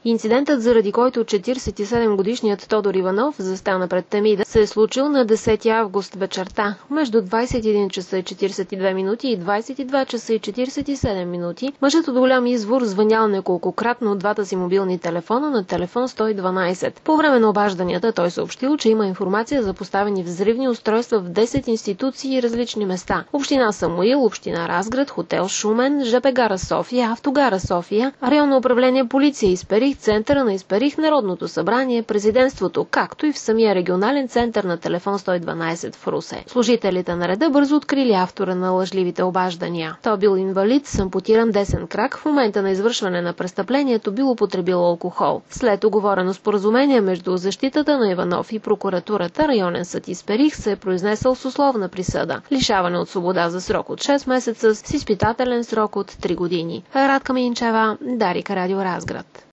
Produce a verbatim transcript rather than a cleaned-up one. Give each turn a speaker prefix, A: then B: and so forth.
A: Инцидентът, заради който четиридесет и седем годишният Тодор Иванов застана пред Темида, се е случил на десети август вечерта. Между двадесет и един часа и четиридесет и две минути и двадесет и два часа и четиридесет и седем минути мъжът от голям извор звънял неколкократно от двата си мобилни телефона на телефон сто и дванадесет. По време на обажданията той съобщил, че има информация за поставени взривни устройства в десет институции и различни места. Община Самуил, община Разград, хотел Шумен, ЖП гара София, автогара София, районно управление полиция Исперих, центъра на Исперих, Народното събрание, президентството, както и в самия регионален център на телефон сто и дванадесет в Русе. Служителите на реда бързо открили автора на лъжливите обаждания. Той бил инвалид с ампутиран десен крак, в момента на извършване на престъплението бил употребил алкохол. След уговорено споразумение между защитата на Иванов и прокуратурата, районен съд Исперих се е произнесъл с условна присъда. Лишаване от свобода за срок от шест месеца с изпитателен срок от три години. Радка Минчева, Дарик, Радио Разград.